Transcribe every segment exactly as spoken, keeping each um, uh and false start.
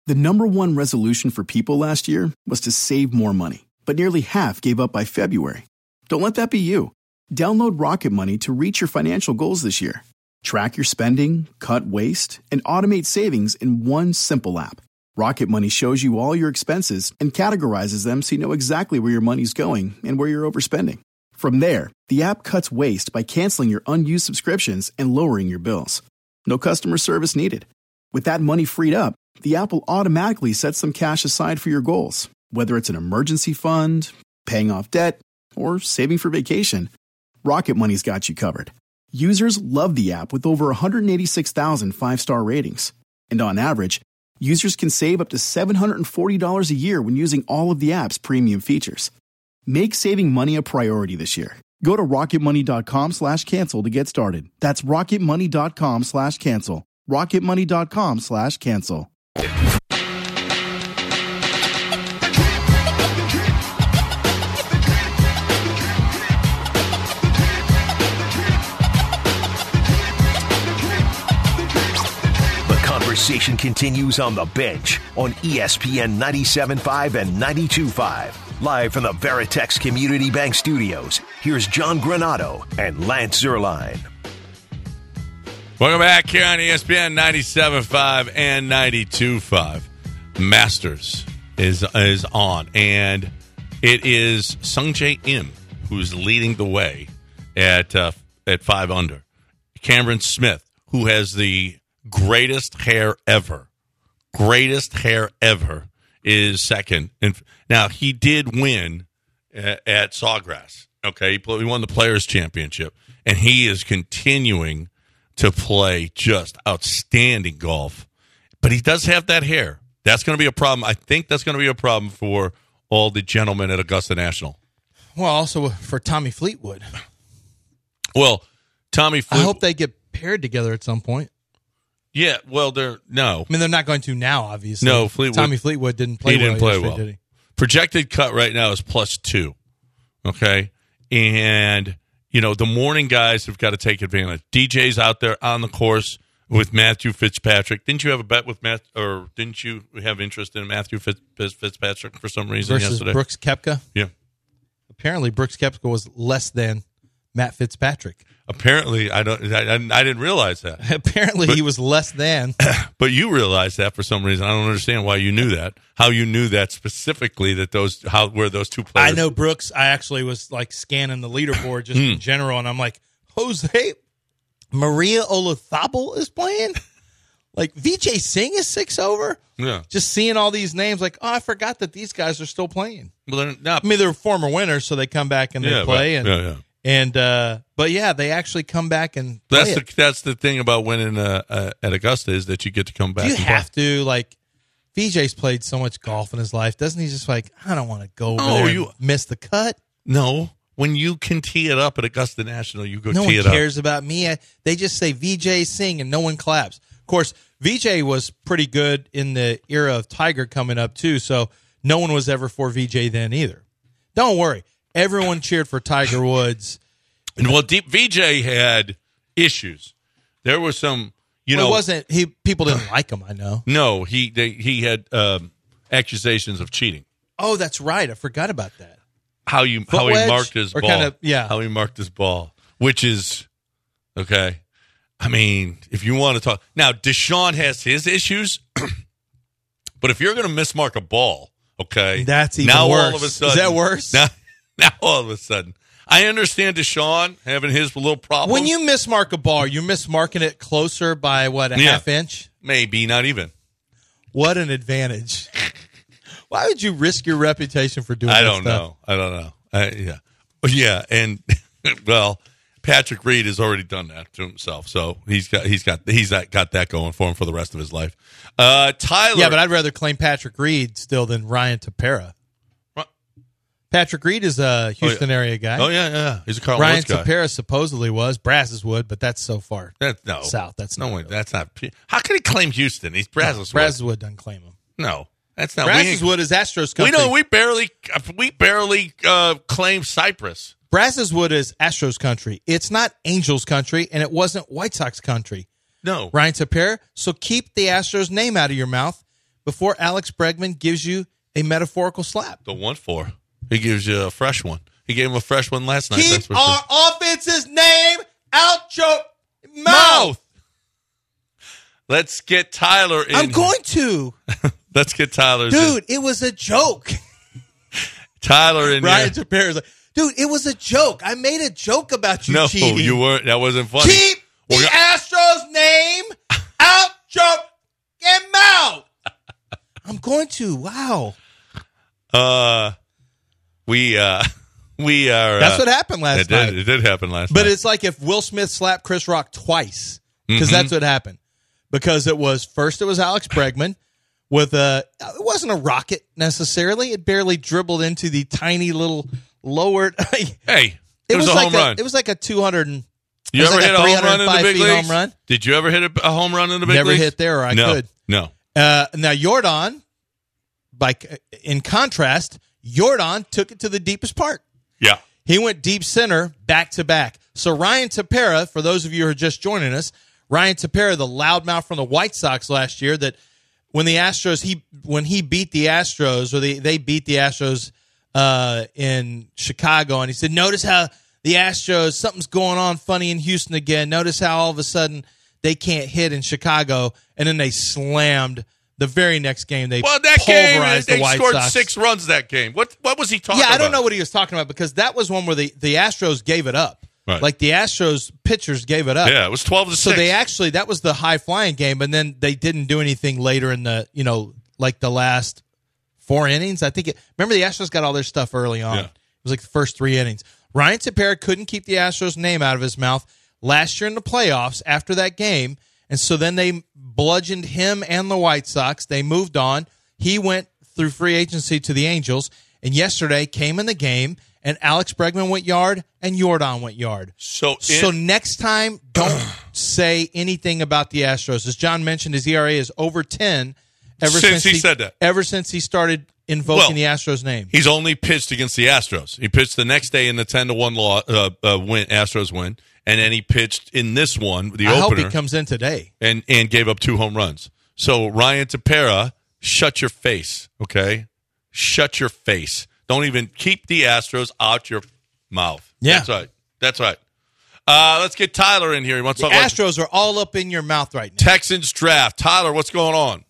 The number one resolution for people last year was to save more money, but nearly half gave up by February. Don't let that be you. Download Rocket Money to reach your financial goals this year. Track your spending, cut waste, and automate savings in one simple app. Rocket Money shows you all your expenses and categorizes them so you know exactly where your money's going and where you're overspending. From there, the app cuts waste by canceling your unused subscriptions and lowering your bills. No customer service needed. With that money freed up, the app will automatically set some cash aside for your goals, whether it's an emergency fund, paying off debt, or saving for vacation. Rocket Money's got you covered. Users love the app with over one hundred eighty-six thousand five-star ratings. And on average, users can save up to seven hundred forty dollars a year when using all of the app's premium features. Make saving money a priority this year. Go to rocketmoney.com slash cancel to get started. That's rocketmoney.com slash cancel. rocketmoney.com slash cancel. Conversation continues on the bench on E S P N ninety-seven point five and ninety-two point five. Live from the Veritex Community Bank Studios, here's John Granato and Lance Zierlein. Welcome back here on E S P N ninety-seven point five and ninety-two point five. Masters is is on, and it is Sungjae Im who's leading the way at uh, at five under. Cameron Smith, who has the greatest hair ever, greatest hair ever, is second. And now he did win at, at Sawgrass. Okay, he, play, he won the Players Championship, and he is continuing to play just outstanding golf. But he does have that hair. That's going to be a problem. I think that's going to be a problem for all the gentlemen at Augusta National. Well, also for Tommy Fleetwood. Well, Tommy Fleetwood. I hope they get paired together at some point. Yeah, well, they're no. I mean, they're not going to now, obviously. No, Fleetwood. Tommy Fleetwood didn't play he well. He didn't play yesterday, well. Did he? Projected cut right now is plus two. Okay? And, you know, the morning guys have got to take advantage. D J's out there on the course with Matthew Fitzpatrick. Didn't you have a bet with Matt, or didn't you have interest in Matthew Fitz, Fitzpatrick for some reason Versus yesterday? Brooks Koepka? Yeah. Apparently, Brooks Koepka was less than Matt Fitzpatrick. Apparently, I don't. I, I didn't realize that. Apparently, but, he was less than. But you realized that for some reason. I don't understand why you knew that. How you knew that specifically? That those how where those two players. I know Brooks. I actually was like scanning the leaderboard just in general, and I'm like, Jose Maria Olazabal is playing. Like Vijay Singh is six over. Yeah. Just seeing all these names, like, oh, I forgot that these guys are still playing. Well, they're not. I mean, they're former winners, so they come back and they yeah, play. Right. And, yeah, yeah. And uh, but yeah, they actually come back and play that's it. the that's the thing about winning uh, uh, at Augusta is that you get to come back. You and have play. to like. Vijay's played so much golf in his life, doesn't he? Just like I don't want to go over Oh, there you- and miss the cut. No, when you can tee it up at Augusta National, you go No tee one it cares up. about me. I, they just say Vijay Singh and no one claps. Of course, Vijay was pretty good in the era of Tiger coming up too, so no one was ever for Vijay then either. Don't worry, everyone cheered for Tiger Woods. Well, Deep Vijay had issues. There was some, you well, know, it wasn't he? People didn't like him. I know. No, he they, he had um, accusations of cheating. Oh, that's right. I forgot about that. How you Foot how he wedge, marked his or ball? kind of- yeah. How he marked his ball, which is okay. I mean, if you want to talk now, Deshaun has his issues, but if you're going to mismark a ball, okay, That's even now worse. all of a sudden, Is that worse? Now, now all of a sudden, I understand Deshaun having his little problem. When you mismark a ball, you're mismarking it closer by what a Yeah. half inch. maybe not even. What an advantage! Why would you risk your reputation for doing? I that don't stuff? know. I don't know. I, yeah, yeah, and well, Patrick Reed has already done that to himself, so he's got he's got he's got that going for him for the rest of his life. Uh, Tyler, Yeah, but I'd rather claim Patrick Reed still than Ryan Tepera. What? Patrick Reed is a Houston oh, yeah. area guy. Oh yeah, yeah, he's a Carl Ryan Woods guy. Tepera supposedly was Brazos Wood, but that's so far That, no, south. That's no not way. really. That's not. How can he claim Houston? He's Brazos. Brazos Wood doesn't claim him. No, that's not. we Brazos ain't- Wood is Astros We country. know we barely we barely uh, claim Cypress. Brazos Wood is Astros country. It's not Angels country, and it wasn't White Sox country. No, Ryan Tepera. So keep the Astros name out of your mouth before Alex Bregman gives you a metaphorical slap. The one for. He gives you a fresh one. He gave him a fresh one last night. Keep that's for our sure. offense's name out your mouth. mouth. Let's get Tyler in. I'm going to. Let's get Tyler. Dude, in. It was a joke. Tyler in Ryan here. Tepera's like, dude, it was a joke. I made a joke about you no, cheating. No, you weren't. That wasn't funny. Keep We're the go- Astros name out your mouth. I'm going to. Wow. Uh, we uh, we are. That's uh, what happened last it night. Did, it did happen last but night. it's like if Will Smith slapped Chris Rock twice, because Mm-hmm. that's what happened. Because it was first it was Alex Bregman with a. It wasn't a rocket necessarily. It barely dribbled into the tiny little lowered. Hey, it, it was, was a like home a, run. It was like a two hundred. And, you ever like hit a a home run in the big feet leagues? home run? Did you ever hit a, a home run in the big Never leagues? hit there, or I no, could. No. Uh, now Jordan, by in contrast, Jordan took it to the deepest part. Yeah. He went deep center back to back. So Ryan Tepera, for those of you who are just joining us, Ryan Tepera, the loudmouth from the White Sox last year, that when the Astros he when he beat the Astros or they they beat the Astros uh, in Chicago, and he said, "Notice how the Astros something's going on funny in Houston again. Notice how all of a sudden they can't hit in Chicago, and then they slammed." The very next game, they well, that game pulverized they the White scored Sox. six runs that game. What what was he talking Yeah, about? I don't know what he was talking about because that was one where the, the Astros gave it up. Right. Like the Astros pitchers gave it up. Yeah, it was twelve to So six. they actually that was the high flying game, and then they didn't do anything later in the you know like the last four innings. I think it. Remember the Astros got all their stuff early on. Yeah. It was like the first three innings. Ryan Tepera couldn't keep the Astros name out of his mouth last year in the playoffs after that game. And so then they bludgeoned him and the White Sox. They moved on. He went through free agency to the Angels. And yesterday came in the game, and Alex Bregman went yard, and Jordan went yard. So, in, So next time, don't say anything about the Astros. As John mentioned, his E R A is over ten ever Since since, he said that. Ever since he started invoking Well, the Astros name. he's only pitched against the Astros. He pitched the next day in the ten to one law, uh, uh, win, Astros win, and then he pitched in this one, the I opener, hope he comes in today. and and gave up two home runs. So Ryan Tepera, shut your face, okay? Shut your face. Don't even keep the Astros out your mouth. Yeah. That's right. That's right. Uh, let's get Tyler in here. He wants The to talk about Astros are all up in your mouth right now. Texans draft. Tyler, what's going on?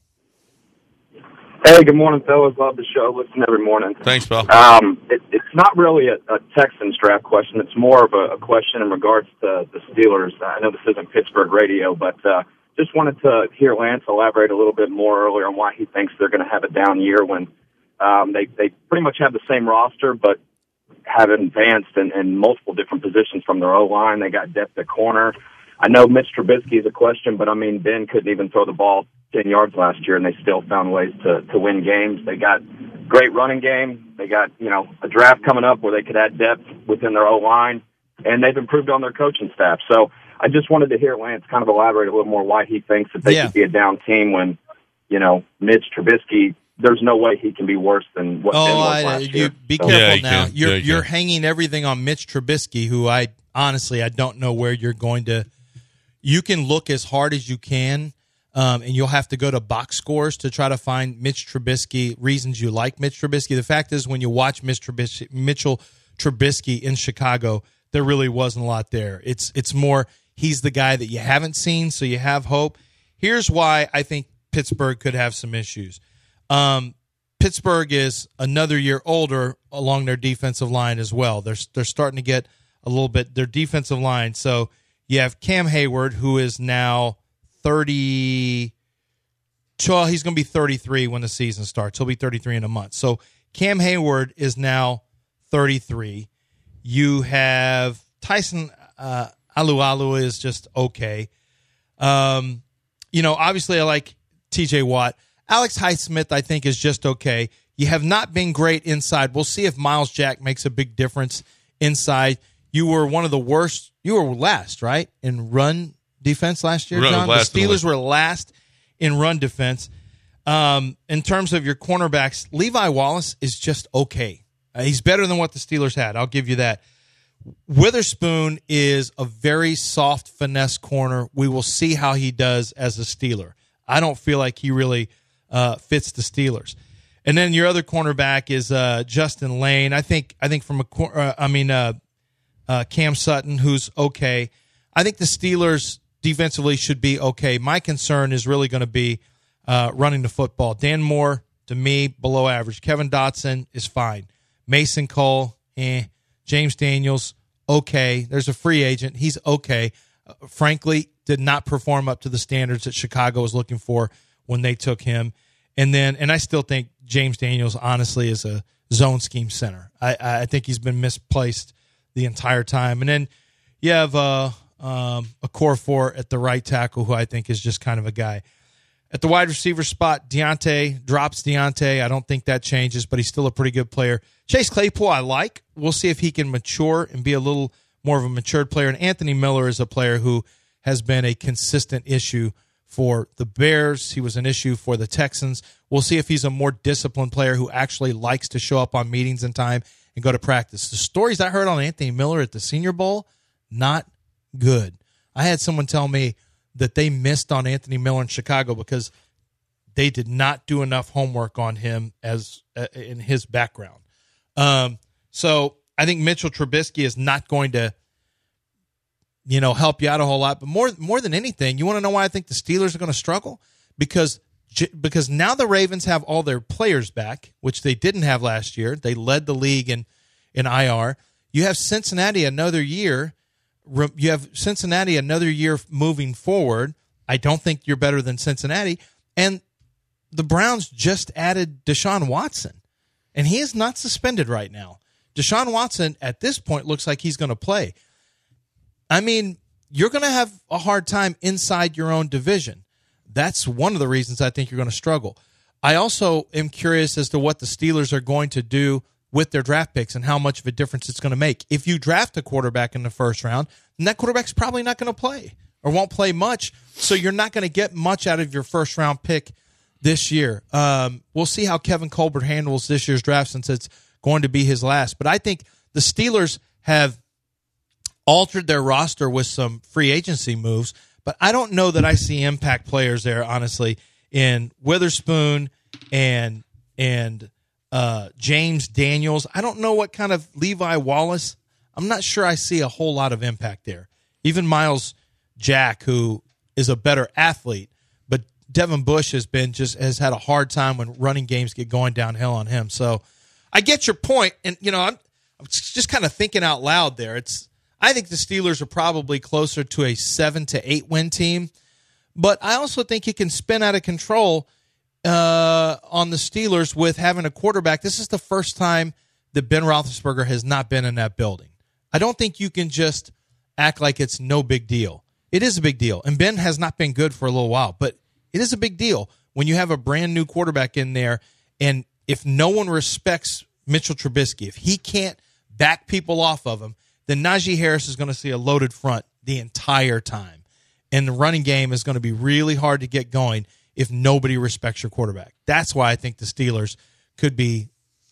Hey, good morning, fellas. Love the show. Listen every morning. Thanks, pal. Um, it, it's not really a, a Texans draft question. It's more of a, a question in regards to the Steelers. I know this isn't Pittsburgh radio, but uh, just wanted to hear Lance elaborate a little bit more earlier on why he thinks they're going to have a down year when um, they, they pretty much have the same roster, but have advanced in, in multiple different positions from their O-line. They got depth at corner. I know Mitch Trubisky is a question, but, I mean, Ben couldn't even throw the ball ten yards last year, and they still found ways to, to win games. They got great running game. They got, you know, a draft coming up where they could add depth within their O-line, and they've improved on their coaching staff. So I just wanted to hear Lance kind of elaborate a little more why he thinks that they Yeah. could be a down team when, you know, Mitch Trubisky, there's no way he can be worse than what Ben Oh, was I, last you year. be So- careful Yeah, you now. can. You're Yeah, you you're can. hanging everything on Mitch Trubisky, who I honestly I don't know where you're going to. You can look as hard as you can, um, and you'll have to go to box scores to try to find Mitch Trubisky reasons you like Mitch Trubisky. The fact is, when you watch Mitch Trubisky, Mitchell Trubisky in Chicago, there really wasn't a lot there. It's it's more he's the guy that you haven't seen, so you have hope. Here's why I think Pittsburgh could have some issues. Um, Pittsburgh is another year older along their defensive line as well. They're they're starting to get a little bit their defensive line. So you have Cam Hayward, who is now thirty. Well, he's going to be thirty-three when the season starts. He'll be thirty-three in a month. So Cam Hayward is now thirty-three. You have Tyson uh, Alualu is just okay. Um, you know, obviously I like T J Watt. Alex Highsmith, I think, is just okay. You have not been great inside. We'll see if Miles Jack makes a big difference inside. You were one of the worst. You were last, right, in run defense last year, Run John? The last in the Steelers league. were last in run defense. Um, in terms of your cornerbacks, Levi Wallace is just okay. Uh, he's better than what the Steelers had. I'll give you that. Witherspoon is a very soft finesse corner. We will see how he does as a Steeler. I don't feel like he really uh, fits the Steelers. And then your other cornerback is uh, Justin Lane. I think I think from a cor- uh, I mean uh, uh, Cam Sutton, who's okay. I think the Steelers defensively should be okay. My concern is really going to be uh, running the football. Dan Moore, to me, below average. Kevin Dotson is fine. Mason Cole, eh. James Daniels, okay. There's a free agent. He's okay. Uh, frankly, did not perform up to the standards that Chicago was looking for when they took him. And then, and I still think James Daniels, honestly, is a zone scheme center. I, I think he's been misplaced the entire time. And then you have uh, um, a core four at the right tackle, who I think is just kind of a guy. At the wide receiver spot, Deontay drops Deontay. I don't think that changes, but he's still a pretty good player. Chase Claypool, I like. We'll see if he can mature and be a little more of a matured player. And Anthony Miller is a player who has been a consistent issue for the Bears. He was an issue for the Texans. We'll see if he's a more disciplined player who actually likes to show up on meetings in time and go to practice. The stories I heard on Anthony Miller at the Senior Bowl, not good. I had someone tell me that they missed on Anthony Miller in Chicago because they did not do enough homework on him as uh, in his background. Um, so I think Mitchell Trubisky is not going to, you know, help you out a whole lot. But more more than anything, you want to know why I think the Steelers are going to struggle? Because because now the Ravens have all their players back, which they didn't have last year. They led the league in, in I R. You have Cincinnati another year. You have Cincinnati another year moving forward. I don't think you're better than Cincinnati. And the Browns just added Deshaun Watson, and he is not suspended right now. Deshaun Watson, at this point, looks like he's going to play. I mean, you're going to have a hard time inside your own division. That's one of the reasons I think you're going to struggle. I also am curious as to what the Steelers are going to do with their draft picks and how much of a difference it's going to make. If you draft a quarterback in the first round, then that quarterback's probably not going to play or won't play much, so you're not going to get much out of your first-round pick this year. Um, we'll see how Kevin Colbert handles this year's draft since it's going to be his last. But I think the Steelers have altered their roster with some free agency moves, but I don't know that I see impact players there, honestly, in Witherspoon and and uh, James Daniels. I don't know what kind of Levi Wallace. I'm not sure I see a whole lot of impact there. Even Miles Jack, who is a better athlete, but Devin Bush has been just has had a hard time when running games get going downhill on him. So I get your point, and you know I'm, I'm just kind of thinking out loud there. It's I think the Steelers are probably closer to a seven to eight win team, but I also think you can spin out of control uh, on the Steelers with having a quarterback. This is the first time that Ben Roethlisberger has not been in that building. I don't think you can just act like it's no big deal. It is a big deal, and Ben has not been good for a little while, but it is a big deal when you have a brand new quarterback in there, and if no one respects Mitchell Trubisky, if he can't back people off of him, then Najee Harris is going to see a loaded front the entire time. And the running game is going to be really hard to get going if nobody respects your quarterback. That's why I think the Steelers could be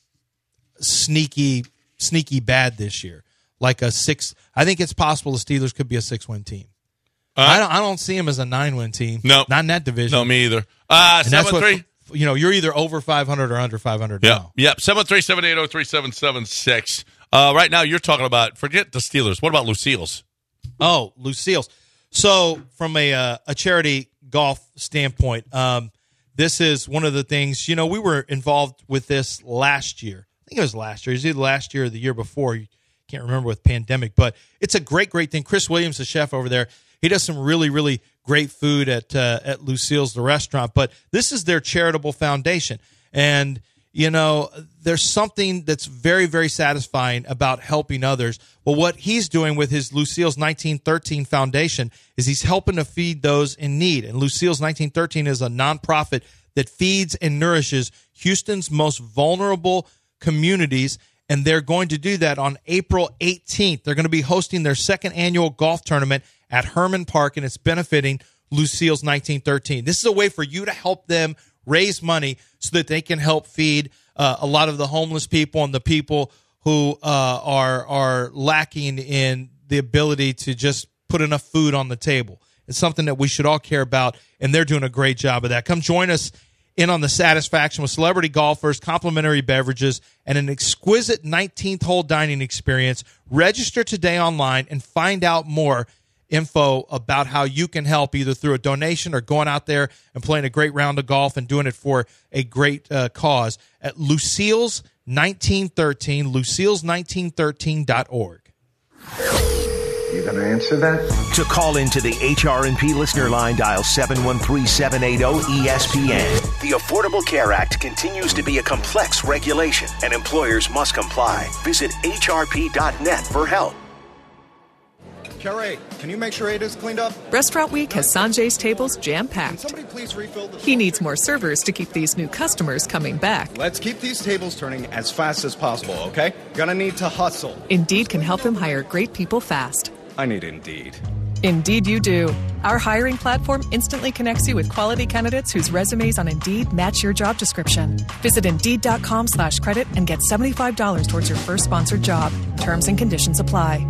sneaky, sneaky bad this year. Like a six, I think it's possible the Steelers could be a six-win team. Uh, I don't. I don't see them as a nine-win team. No, not in that division. No, me either. Uh, seven three. You know, you're either over five hundred or under five hundred yep. now. Yep. Seven three seven eight zero three seven seven six. Uh, right now, you're talking about forget the Steelers. What about Lucille's? Oh, Lucille's. So, from a uh, a charity golf standpoint, um, this is one of the things. You know, we were involved with this last year. I think it was last year. It was either last year or the year before. You can't remember with pandemic, but it's a great, great thing. Chris Williams, the chef over there, he does some really, really great food at uh, at Lucille's, the restaurant. But this is their charitable foundation, and you know, there's something that's very, very satisfying about helping others. Well, what he's doing with his Lucille's nineteen thirteen Foundation is he's helping to feed those in need. And Lucille's nineteen thirteen is a nonprofit that feeds and nourishes Houston's most vulnerable communities, and they're going to do that on April eighteenth. They're going to be hosting their second annual golf tournament at Herman Park, and it's benefiting Lucille's nineteen thirteen. This is a way for you to help them raise money so that they can help feed uh, a lot of the homeless people and the people who uh, are are lacking in the ability to just put enough food on the table. It's something that we should all care about, and they're doing a great job of that. Come join us in on the satisfaction with celebrity golfers, complimentary beverages, and an exquisite nineteenth hole dining experience. Register today online and find out more info about how you can help either through a donation or going out there and playing a great round of golf and doing it for a great uh, cause at Lucille's nineteen thirteen, lucille's nineteen thirteen dot org. You going to answer that? To call into the H R and P listener line, dial seven one three, seven eight zero, E S P N. The Affordable Care Act continues to be a complex regulation, and employers must comply. Visit H R P dot net for help. Carrie, can you make sure Ada's cleaned up? Restaurant Week has Sanjay's tables jam-packed. Somebody please refill the... He needs more servers to keep these new customers coming back. Let's keep these tables turning as fast as possible, okay? Gonna need to hustle. Indeed can help him hire great people fast. I need Indeed. Indeed you do. Our hiring platform instantly connects you with quality candidates whose resumes on Indeed match your job description. Visit Indeed.com slash credit and get seventy-five dollars towards your first sponsored job. Terms and conditions apply.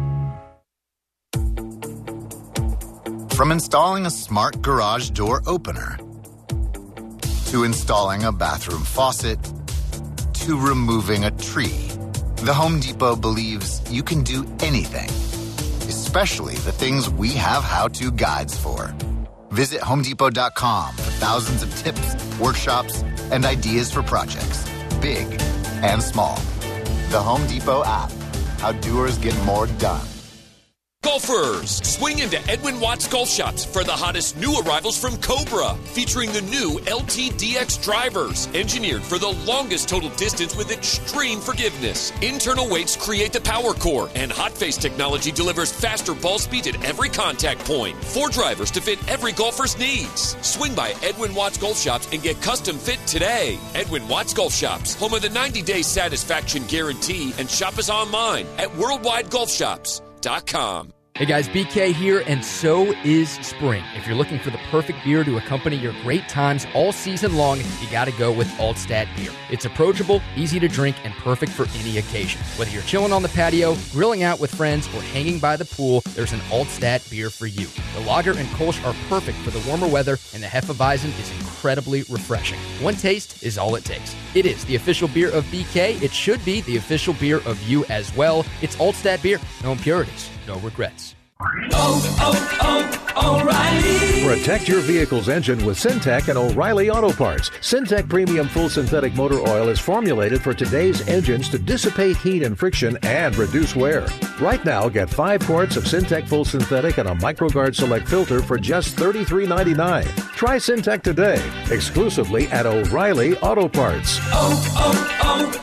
From installing a smart garage door opener, to installing a bathroom faucet, to removing a tree, the Home Depot believes you can do anything, especially the things we have how-to guides for. Visit home depot dot com for thousands of tips, workshops, and ideas for projects, big and small. The Home Depot app. How doers get more done. Golfers, swing into Edwin Watts Golf Shops for the hottest new arrivals from Cobra, featuring the new L T D X drivers, engineered for the longest total distance with extreme forgiveness. Internal weights create the power core, and hot face technology delivers faster ball speed at every contact point. Four drivers to fit every golfer's needs. Swing by Edwin Watts Golf Shops and get custom fit today. Edwin Watts Golf Shops, home of the ninety-day satisfaction guarantee, and shop us online at worldwide golf shops dot com. Hey guys, B K here, and so is spring. If you're looking for the perfect beer to accompany your great times all season long, you gotta go with Altstadt beer. It's approachable, easy to drink, and perfect for any occasion. Whether you're chilling on the patio, grilling out with friends, or hanging by the pool, there's an Altstadt beer for you. The lager and Kolsch are perfect for the warmer weather, and the Hefeweizen is incredibly refreshing. One taste is all it takes. It is the official beer of B K. It should be the official beer of you as well. It's Altstadt beer. No impurities, no regrets. Oh, oh, oh, O'Reilly. Protect your vehicle's engine with Syntec and O'Reilly Auto Parts. Syntec Premium Full Synthetic Motor Oil is formulated for today's engines to dissipate heat and friction and reduce wear. Right now, get five quarts of Syntec Full Synthetic and a MicroGuard Select filter for just thirty-three ninety-nine. Try Syntec today, exclusively at O'Reilly Auto Parts. Oh,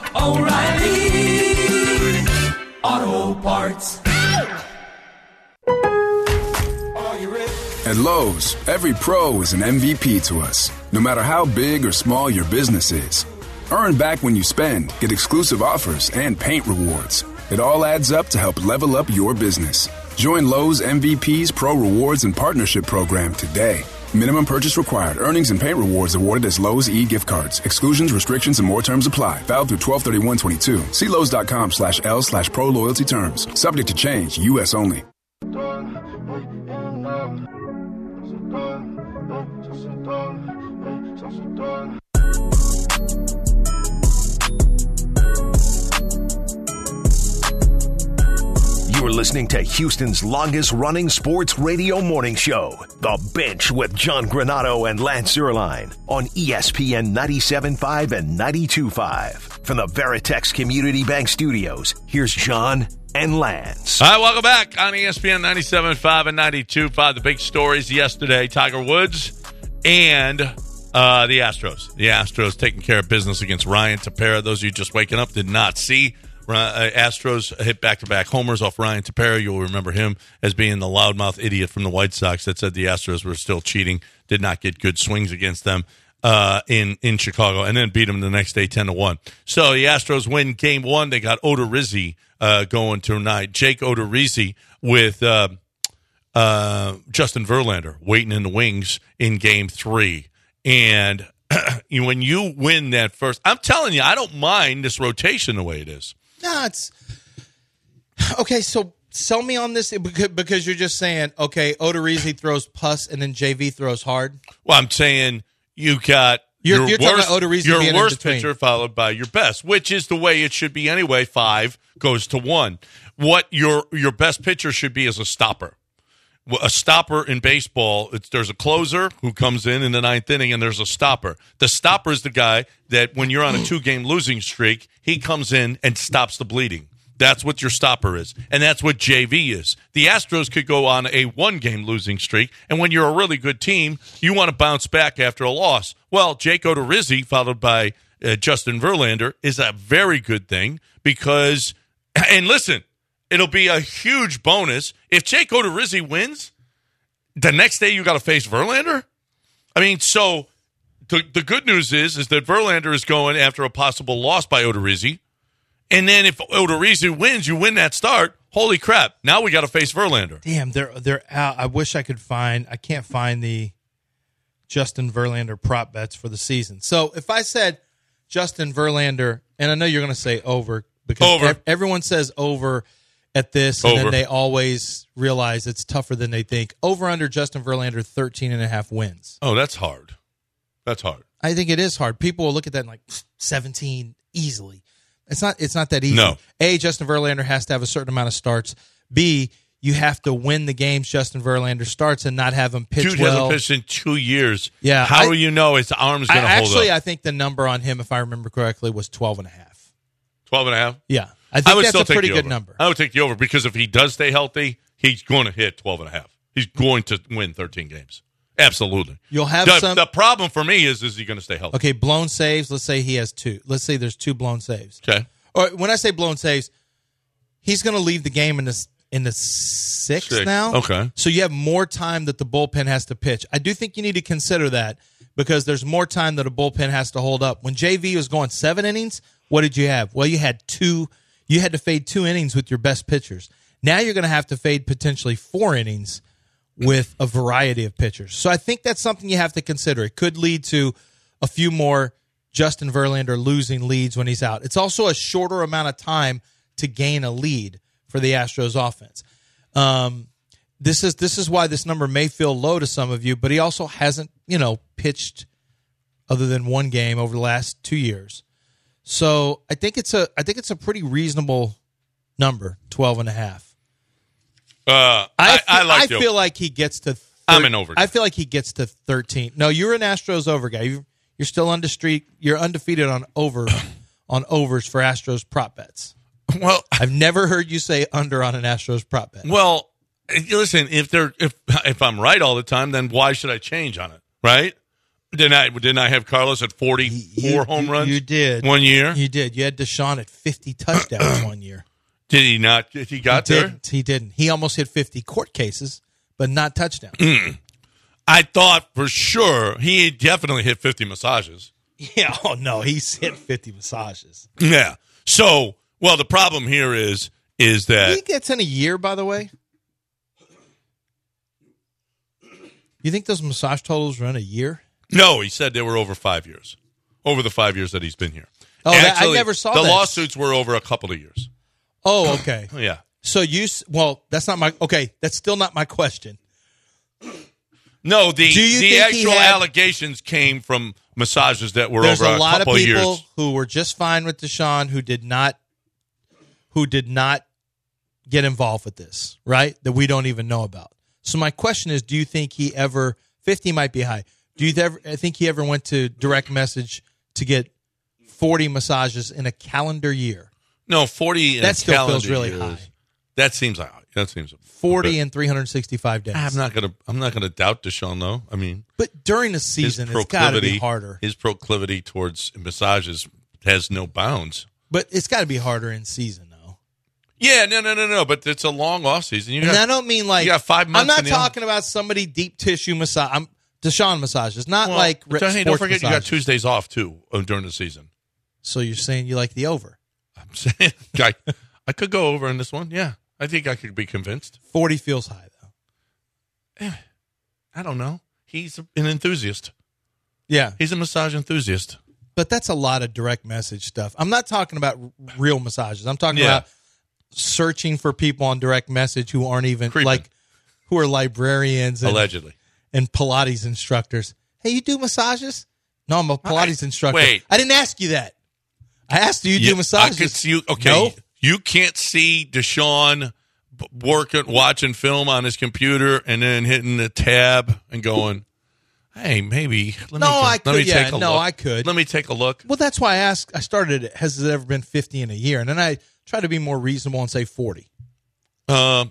oh, oh, O'Reilly Auto Parts. At Lowe's, every pro is an M V P to us, no matter how big or small your business is. Earn back when you spend, get exclusive offers, and paint rewards. It all adds up to help level up your business. Join Lowe's M V P's Pro Rewards and Partnership Program today. Minimum purchase required. Earnings and paint rewards awarded as Lowe's e-gift cards. Exclusions, restrictions, and more terms apply. Valid through twelve thirty-one twenty-two. See Lowe's.com slash L slash pro loyalty terms. Subject to change. U S only. You're listening to Houston's longest-running sports radio morning show, The Bench with John Granado and Lance Zierlein on E S P N ninety-seven point five and ninety-two point five. From the Veritex Community Bank Studios, here's John and Lance. All right, welcome back on E S P N ninety-seven point five and ninety-two point five. The big stories yesterday, Tiger Woods and uh, the Astros. The Astros taking care of business against Ryan Tepera. Those of you just waking up did not see. Uh, Astros hit back-to-back homers off Ryan Tepera. You'll remember him as being the loudmouth idiot from the White Sox that said the Astros were still cheating, did not get good swings against them uh, in, in Chicago, and then beat them the next day ten to one. So the Astros win game one. They got Odorizzi uh, going tonight. Jake Odorizzi with uh, uh, Justin Verlander waiting in the wings in game three. And when you win that first, I'm telling you, I don't mind this rotation the way it is. No, it's okay. So sell me on this because you're just saying, okay, Odorizzi throws pus and then J V throws hard. Well, I'm saying you got You're, your you're talking worst, about Odorizzi your being worst in between. pitcher followed by your best, which is the way it should be anyway. Five goes to one. What your your best pitcher should be is a stopper. A stopper in baseball, it's, there's a closer who comes in in the ninth inning, and there's a stopper. The stopper is the guy that when you're on a two-game losing streak, he comes in and stops the bleeding. That's what your stopper is, and that's what J V is. The Astros could go on a one-game losing streak, and when you're a really good team, you want to bounce back after a loss. Well, Jake Odorizzi, followed by uh, Justin Verlander, is a very good thing because, and listen, it'll be a huge bonus. If Jake Odorizzi wins, the next day you got to face Verlander? I mean, so the, the good news is, is that Verlander is going after a possible loss by Odorizzi. And then if Odorizzi wins, you win that start. Holy crap. Now we got to face Verlander. Damn, they're they're out. I wish I could find, I can't find the Justin Verlander prop bets for the season. So if I said Justin Verlander, and I know you're going to say over, because Over. ev- everyone says over at this, and Over. then they always realize it's tougher than they think. Over under Justin Verlander, thirteen and a half wins. Oh, that's hard. That's hard. I think it is hard. People will look at that and like seventeen easily. It's not. It's not that easy. No. A, Justin Verlander has to have a certain amount of starts. B, you have to win the games Justin Verlander starts and not have him pitch Dude well. hasn't pitched in two years. Yeah, How I- do you know his arm's going to I, hold actually, up? I think the number on him, if I remember correctly, was twelve and a half. twelve and a half? Yeah, I think would that's still a take pretty the good over. number. I would take the over because if he does stay healthy, he's going to hit twelve and a half. He's going to win thirteen games. Absolutely. You'll have the, some. The problem for me is, is he going to stay healthy? Okay, blown saves. Let's say he has two. Let's say there's two blown saves. Okay. Or when I say blown saves, he's going to leave the game in the in the sixth Six. now. Okay. So you have more time that the bullpen has to pitch. I do think you need to consider that because there's more time that a bullpen has to hold up. When J V was going seven innings, what did you have? Well, you had two. You had to fade two innings with your best pitchers. Now you're going to have to fade potentially four innings with a variety of pitchers. So I think that's something you have to consider. It could lead to a few more Justin Verlander losing leads when he's out. It's also a shorter amount of time to gain a lead for the Astros offense. Um, this is this is why this number may feel low to some of you, but he also hasn't, you know, pitched other than one game over the last two years. So I think it's a I think it's a pretty reasonable number, twelve and a half. Uh, I, I, feel, I like I the feel over. like he gets to. Thir- I'm an over guy. I feel like he gets to thirteen. No, you're an Astros over guy. You're, you're still under streak. You're undefeated on over on overs for Astros prop bets. Well, I've never heard you say under on an Astros prop bet. Well, listen, if they're if if I'm right all the time, then why should I change on it? Right? Didn't I didn't I have Carlos at forty-four You- home you- runs? You did one year. You did. You had Deshaun at fifty touchdowns one year. Did he not? If he got he there, Didn't. He didn't. He almost hit fifty court cases, but not touchdowns. Mm. I thought for sure he definitely hit fifty massages. Yeah. Oh no, he's hit fifty massages. Yeah. So, well, the problem here is is that He gets in a year, by the way. You think those massage totals run a year? no, he said they were over five years, over the five years that he's been here. Oh, that- I Actually, never saw the that. lawsuits were over a couple of years. Oh, okay. Yeah. So you s- well, that's not my okay. That's still not my question. No, the Do you the think he actual had- allegations came from massages that were There's over a a, lot of couple of people years. who were just fine with Deshaun who did not who did not get involved with this, right? That we don't even know about. So my question is, do you think he ever fifty might be high. Do you ever I think he ever went to direct message to get forty massages in a calendar year? No, forty. In That a still feels calendar really years. high. That seems high. That seems forty but and three hundred sixty-five days. I'm not gonna. I'm not gonna doubt Deshaun though. I mean, But during the his season, it's got to be proclivity- harder. His proclivity towards massages has no bounds. But it's got to be harder in season, though. Yeah, no, no, no, no. But it's a long off season. You And got, I don't mean like you got five months. I'm not in the talking about somebody deep tissue massage. I'm Deshaun massages, not Well, like but re- hey, don't sports forget you got massages. Tuesdays off too uh, during the season. So you're saying you like the over? I'm saying I, I could go over in this one. Yeah, I think I could be convinced. forty feels high though. I don't know. He's an enthusiast. Yeah, he's a massage enthusiast. But that's a lot of direct message stuff. I'm not talking about r- real massages. I'm talking Yeah. about searching for people on direct message who aren't even Creeping. like who are librarians and, Allegedly. and Pilates instructors. Hey, you do massages? No, I'm a Pilates I, instructor. Wait. I didn't ask you that. I asked you, you yeah, do massages. I could see you. Okay. No? You can't see Deshaun working, watching film on his computer and then hitting the tab and going, hey, maybe. Let no, me, I let could. me Yeah, take a no, look. I could. Let me take a look. Well, that's why I asked. I started it. Has it ever been fifty in a year? And then I try to be more reasonable and say forty. Um,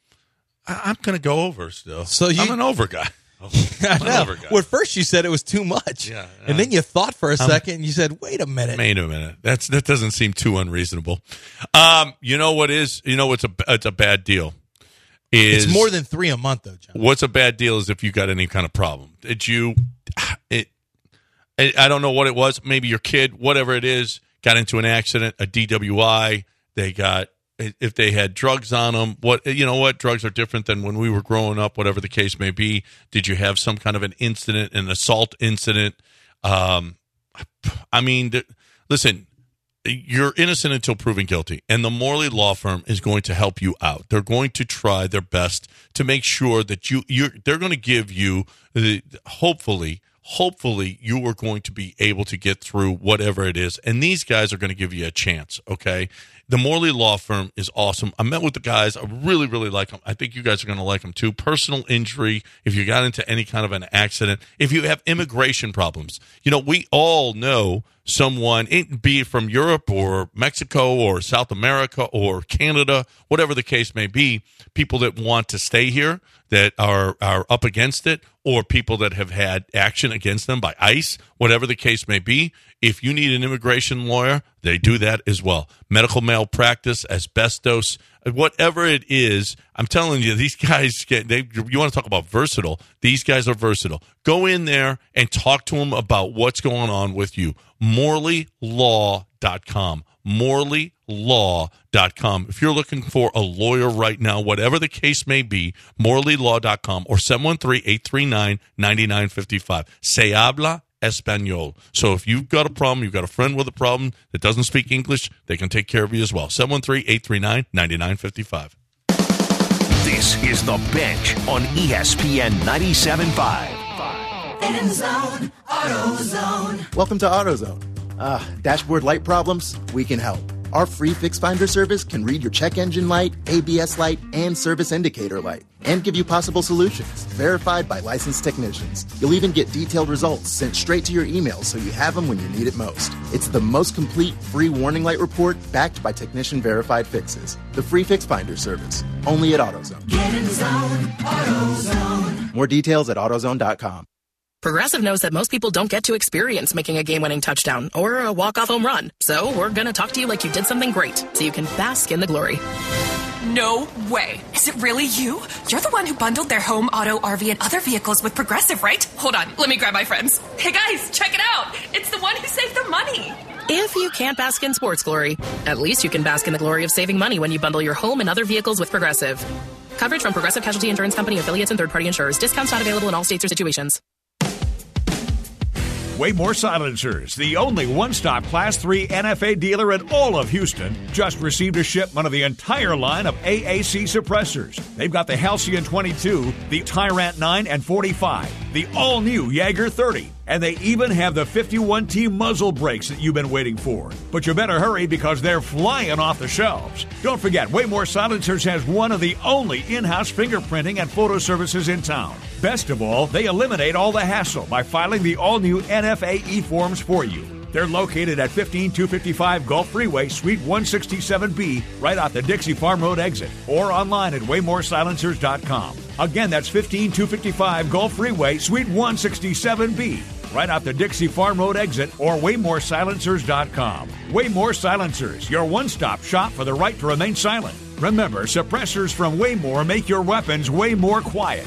I, I'm going to go over still. So you, I'm an over guy. I know. Well, at first you said it was too much. Yeah, and then you thought for a I'm, second and you said, wait a minute. Wait a minute. That's that doesn't seem too unreasonable. Um, you know what is you know what's a it's a bad deal? Is it's more than three a month though, John. What's a bad deal is if you got any kind of problem. Did you it I don't know what it was. Maybe your kid, whatever it is, got into an accident, a D W I, they got if they had drugs on them, what you know what drugs are different than when we were growing up, whatever the case may be. Did you have some kind of an incident, an assault incident? Um, I mean, th- listen, you're innocent until proven guilty, and the Morley Law Firm is going to help you out. They're going to try their best to make sure that you you they're going to give you the hopefully. Hopefully, you are going to be able to get through whatever it is. And these guys are going to give you a chance, okay? The Morley Law Firm is awesome. I met with the guys. I really, really like them. I think you guys are going to like them, too. Personal injury, if you got into any kind of an accident, if you have immigration problems. You know, we all know someone, be it from Europe or Mexico or South America or Canada, whatever the case may be, people that want to stay here, that are are up against it, or people that have had action against them by ICE, whatever the case may be. If you need an immigration lawyer, they do that as well. Medical malpractice, asbestos, whatever it is, I'm telling you, these guys, get, they, you want to talk about versatile, these guys are versatile. Go in there and talk to them about what's going on with you. Morley Law dot com. Morley Law dot com. If you're looking for a lawyer right now, whatever the case may be, Morley Law dot com or seven one three, eight three nine, nine nine five five. Se habla Espanol. So if you've got a problem, you've got a friend with a problem that doesn't speak English, they can take care of you as well. seven one three, eight three nine, nine nine five five. This is The Bench on E S P N ninety-seven point five. End Zone, AutoZone. Welcome to AutoZone. Uh, dashboard light problems? We can help. Our free Fix Finder service can read your check engine light, A B S light, and service indicator light, and give you possible solutions, verified by licensed technicians. You'll even get detailed results sent straight to your email so you have them when you need it most. It's the most complete free warning light report backed by technician-verified fixes. The free Fix Finder service, only at AutoZone. Get in zone, AutoZone. More details at AutoZone dot com. Progressive knows that most people don't get to experience making a game-winning touchdown or a walk-off home run. So we're going to talk to you like you did something great so you can bask in the glory. No way. Is it really you? You're the one who bundled their home, auto, R V, and other vehicles with Progressive, right? Hold on. Let me grab my friends. Hey, guys, check it out. It's the one who saved their money. If you can't bask in sports glory, at least you can bask in the glory of saving money when you bundle your home and other vehicles with Progressive. Coverage from Progressive Casualty Insurance Company, affiliates, and third-party insurers. Discounts not available in all states or situations. Waymore Silencers, the only one-stop Class three N F A dealer in all of Houston, just received a shipment of the entire line of A A C suppressors. They've got the Halcyon twenty-two, the Tyrant nine and forty-five, the all-new Jaeger thirty, and they even have the fifty-one T muzzle brakes that you've been waiting for. But you better hurry because they're flying off the shelves. Don't forget, Waymore Silencers has one of the only in-house fingerprinting and photo services in town. Best of all, they eliminate all the hassle by filing the all-new N F A e-forms for you. They're located at fifteen two fifty-five Gulf Freeway, Suite one sixty-seven B, right off the Dixie Farm Road exit, or online at waymore silencers dot com. Again, that's fifteen two fifty-five Gulf Freeway, Suite one sixty-seven B, right off the Dixie Farm Road exit, or waymore silencers dot com. Waymore Silencers, your one-stop shop for the right to remain silent. Remember, suppressors from Waymore make your weapons way more quiet.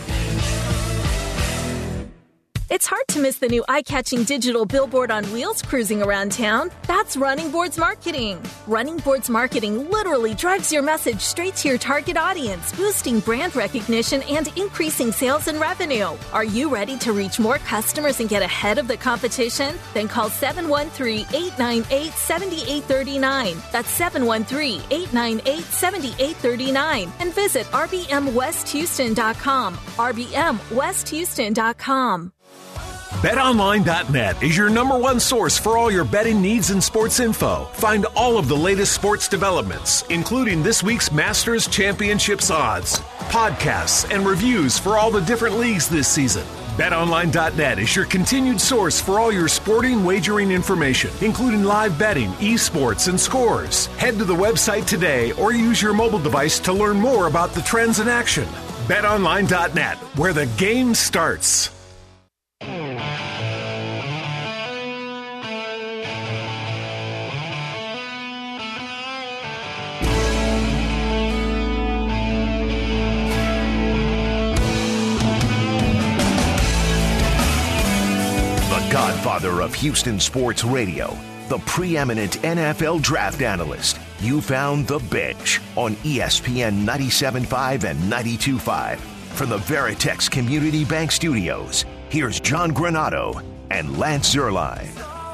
It's hard to miss the new eye-catching digital billboard on wheels cruising around town. That's Running Boards Marketing. Running Boards Marketing literally drives your message straight to your target audience, boosting brand recognition and increasing sales and revenue. Are you ready to reach more customers and get ahead of the competition? Then call seven one three, eight nine eight, seven eight three nine. That's seven one three, eight nine eight, seven eight three nine. And visit r b m west houston dot com. r b m west houston dot com. Bet Online dot net is your number one source for all your betting needs and sports info. Find all of the latest sports developments, including this week's Masters Championships odds, podcasts, and reviews for all the different leagues this season. Bet Online dot net is your continued source for all your sporting wagering information, including live betting, esports, and scores. Head to the website today or use your mobile device to learn more about the trends in action. Bet Online dot net, where the game starts. Godfather of Houston sports radio, the preeminent N F L draft analyst. You found The Bench on E S P N ninety-seven point five and ninety-two point five. From the Veritex Community Bank Studios, here's John Granato and Lance Zierlein.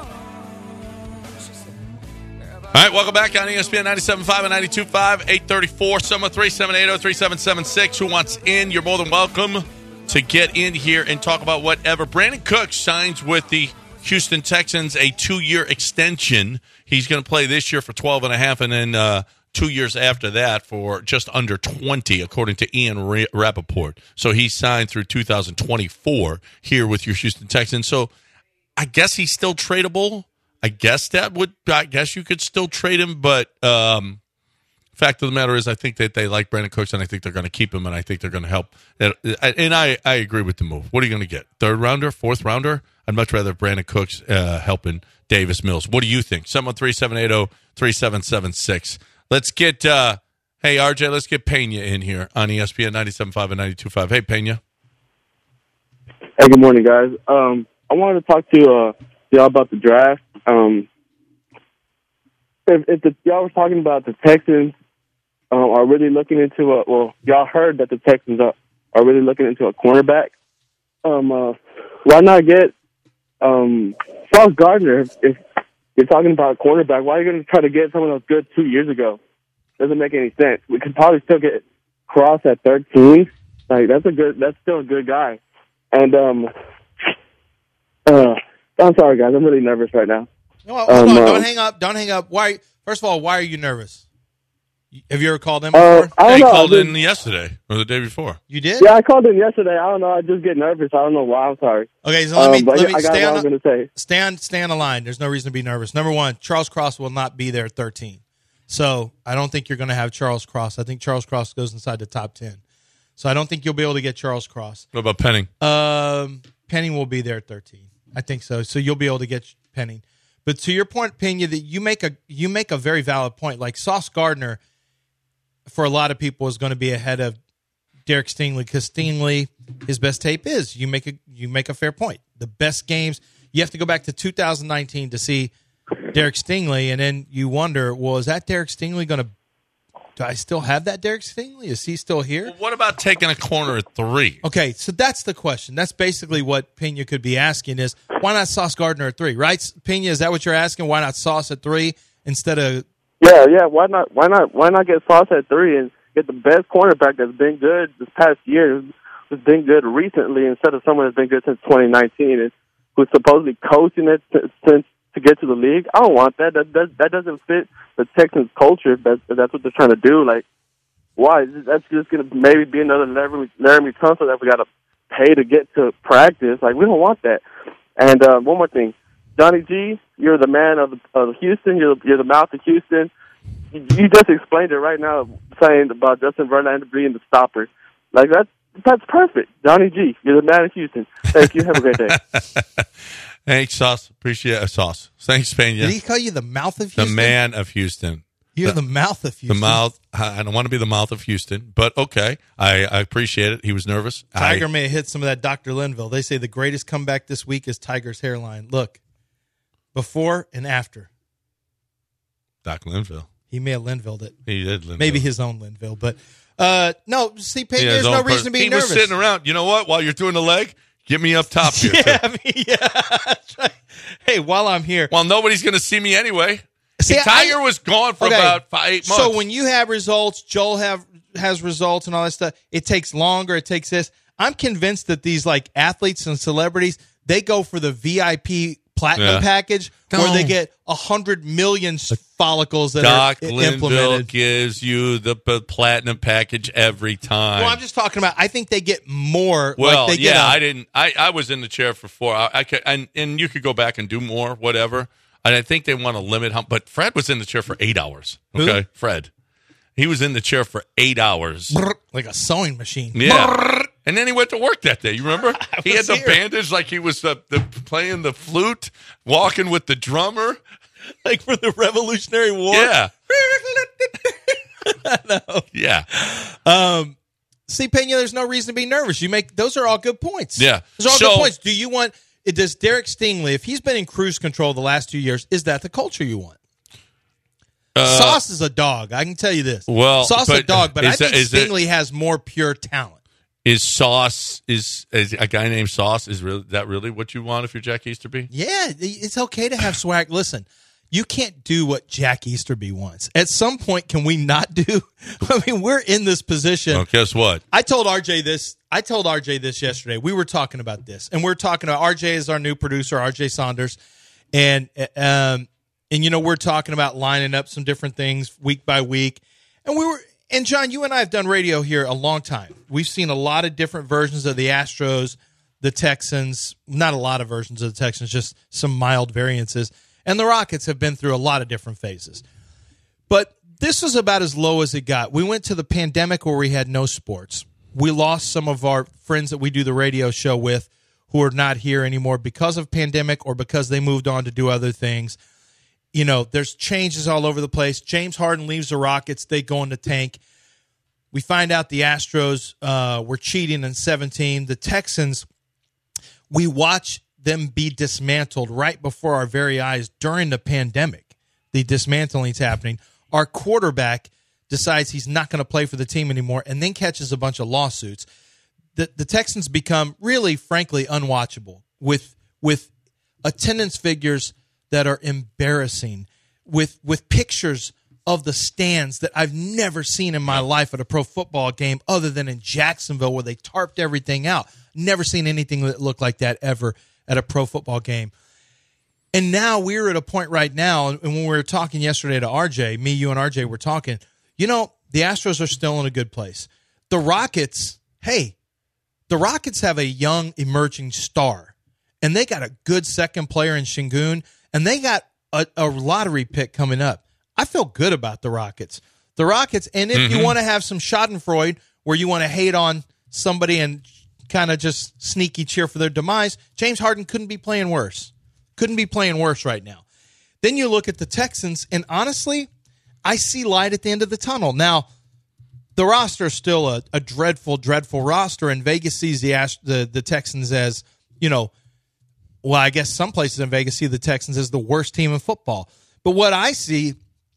All right, welcome back on E S P N ninety-seven point five and ninety-two point five, eight thirty-four, Summer three seven eight zero, three seven seven six. Who wants in? You're more than welcome to get in here and talk about whatever. Brandon Cooks signs with the Houston Texans a two-year extension. He's going to play this year for twelve and a half, and then uh, two years after that for just under twenty, according to Ian Rappaport. So he signed through two thousand twenty-four here with your Houston Texans. So I guess he's still tradable. I guess that would. I guess you could still trade him, but um, fact of the matter is, I think that they like Brandon Cooks, and I think they're going to keep him, and I think they're going to help. And I, I agree with the move. What are you going to get? Third rounder, fourth rounder? I'd much rather have Brandon Cooks uh, helping Davis Mills. What do you think? seven one three, seven eight zero, three seven seven six. Let's get, uh, hey, R J, let's get Pena in here on E S P N ninety-seven point five and ninety-two point five. Hey, Pena. Hey, good morning, guys. Um, I wanted to talk to uh, y'all about the draft. Um, if, if the, y'all were talking about the Texans uh, are really looking into a, well, y'all heard that the Texans are, are really looking into a cornerback. Um, uh, why not get um, Sauce Gardner? If, if you're talking about a cornerback, why are you going to try to get someone that was good two years ago? Doesn't make any sense. We could probably still get Cross at thirteen. Like that's a good. That's still a good guy. And um, uh, I'm sorry, guys. I'm really nervous right now. No, hold um, on. Don't uh, hang up. Don't hang up. Why? First of all, why are you nervous? Have you ever called in before? Uh, I don't he know. called just, in yesterday or the day before. You did? Yeah, I called in yesterday. I don't know. I just get nervous. I don't know why. I'm sorry. Okay, so let me, um, but let me I got stay, what on, I'm gonna say. stay on stay on the line. There's no reason to be nervous. Number one, Charles Cross will not be there at thirteen. So I don't think you're going to have Charles Cross. I think Charles Cross goes inside the top ten. So I don't think you'll be able to get Charles Cross. What about Penning? Um, Penning will be there at thirteen. I think so. So you'll be able to get Penning. But to your point, Pena, that you make a you make a very valid point. Like Sauce Gardner, for a lot of people, is going to be ahead of Derek Stingley because Stingley, his best tape is you make a you make a fair point. The best games you have to go back to two thousand nineteen to see Derek Stingley, and then you wonder, well, is that Derek Stingley going to? Do I still have that Derek Stingley? Is he still here? Well, what about taking a corner at three? Okay, so that's the question. That's basically what Pena could be asking is, why not Sauce Gardner at three, right? Pena, is that what you're asking? Why not Sauce at three instead of... Yeah, yeah, why not Why not? Why not get Sauce at three and get the best cornerback that's been good this past year, who's been good recently, instead of someone that's been good since twenty nineteen and who's supposedly coaching it since to get to the league? I don't want that. That, that, that doesn't fit the Texans culture. That's, that's what they're trying to do. Like, why? That's just going to maybe be another Laramie, Laramie Tunsil that we got to pay to get to practice. Like, we don't want that. And uh, one more thing. Johnny G, you're the man of, of Houston. You're, you're the mouth of Houston. You, you just explained it right now, saying about Justin Verlander being the stopper. Like, that's, that's perfect. Johnny G, you're the man of Houston. Thank you. Have a great day. Thanks, Sauce. Appreciate it, Sauce. Thanks, Pena. Did he call you the mouth of Houston? The man of Houston. You're the, the mouth of Houston. The mouth. I don't want to be the mouth of Houston, but okay. I, I appreciate it. He was nervous. Tiger I, may have hit some of that Doctor Linville. They say the greatest comeback this week is Tiger's hairline. Look, before and after. Doc Linville. He may have Linvilled it. He did Linville. Maybe his own Linville, but uh, no. See, Peyton, there's no reason to be he nervous. He was sitting around. You know what? While you're doing the leg, get me up top here. Yeah, I mean, yeah. Hey, while I'm here, well, nobody's going to see me anyway. See, Tiger I, was gone for okay, about five, eight months. So when you have results, Joel have has results and all that stuff. It takes longer. It takes this. I'm convinced that these like athletes and celebrities, they go for the V I P platinum Yeah. package No. where they get a hundred million follicles that Doc are i- Linville implemented. gives you the p- platinum package every time. Well, I'm just talking about. I think they get more. Well, like they get yeah, a- I didn't. I, I was in the chair for four. I, I could, and and you could go back and do more, whatever. And I think they want to limit how. But Fred was in the chair for eight hours. Who? Okay, Fred, he was in the chair for eight hours, like a sewing machine. Yeah, and then he went to work that day. You remember? He had was the here. bandage like he was the, the playing the flute, walking with the drummer, like for the Revolutionary War. Yeah, yeah. Um, see, Pena, there's no reason to be nervous. You make those are all good points. Yeah. those are all So- good points. Do you want? Does Derek Stingley, if he's been in cruise control the last two years, is that the culture you want? Uh, Sauce is a dog. I can tell you this. Well, Sauce is a but dog, but I is that- think is it- Stingley has more pure talent. Is Sauce is, is a guy named Sauce? Is really that really what you want if you're Jack Easterby? Yeah, it's okay to have swag. Listen, you can't do what Jack Easterby wants. At some point, can we not do? I mean, we're in this position. Well, guess what? I told R J this. I told R J this yesterday. We were talking about this, and we're talking about R J is our new producer, R J Saunders, and um, and you know we're talking about lining up some different things week by week, and we were. And John, you and I have done radio here a long time. We've seen a lot of different versions of the Astros, the Texans. Not a lot of versions of the Texans, just some mild variances. And the Rockets have been through a lot of different phases. But this was about as low as it got. We went to the pandemic where we had no sports. We lost some of our friends that we do the radio show with who are not here anymore because of pandemic or because they moved on to do other things. You know, there's changes all over the place. James Harden leaves the Rockets. They go in the tank. We find out the Astros uh, were cheating in seventeen. The Texans, we watch them be dismantled right before our very eyes during the pandemic. The dismantling's happening. Our quarterback decides he's not going to play for the team anymore and then catches a bunch of lawsuits. The, the Texans become really, frankly, unwatchable with with attendance figures that are embarrassing, with with pictures of the stands that I've never seen in my life at a pro football game other than in Jacksonville where they tarped everything out. Never seen anything that looked like that ever at a pro football game. And now we're at a point right now, and when we were talking yesterday to R J, me, you, and R J were talking, you know, the Astros are still in a good place. The Rockets, hey, the Rockets have a young emerging star, and they got a good second player in Şengün, and they got a, a lottery pick coming up. I feel good about the Rockets. The Rockets, and if Mm-hmm. you want to have some schadenfreude where you want to hate on somebody and kind of just sneaky cheer for their demise, James Harden couldn't be playing worse. Couldn't be playing worse right now. Then you look at the Texans, and honestly, I see light at the end of the tunnel. Now, the roster is still a, a dreadful, dreadful roster, and Vegas sees the, the the Texans as, you know, well, I guess some places in Vegas see the Texans as the worst team in football. But what I see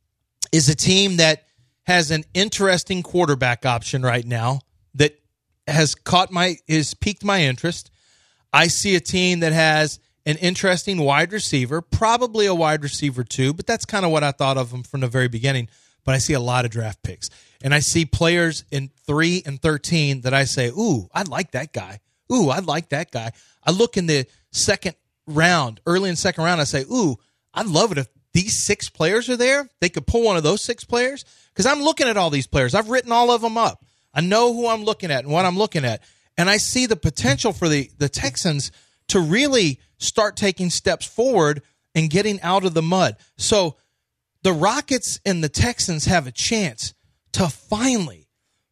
is a team that has an interesting quarterback option right now that has caught my, has piqued my interest. I see a team that has an interesting wide receiver, probably a wide receiver too, but that's kind of what I thought of them from the very beginning. But I see a lot of draft picks. And I see players in three and thirteen that I say, ooh, I like that guy. Ooh, I like that guy. I look in the second round, early in second round, I say, ooh, I'd love it if these six players are there. They could pull one of those six players. Because I'm looking at all these players. I've written all of them up. I know who I'm looking at and what I'm looking at. And I see the potential for the, the Texans to really start taking steps forward and getting out of the mud. So the Rockets and the Texans have a chance to finally,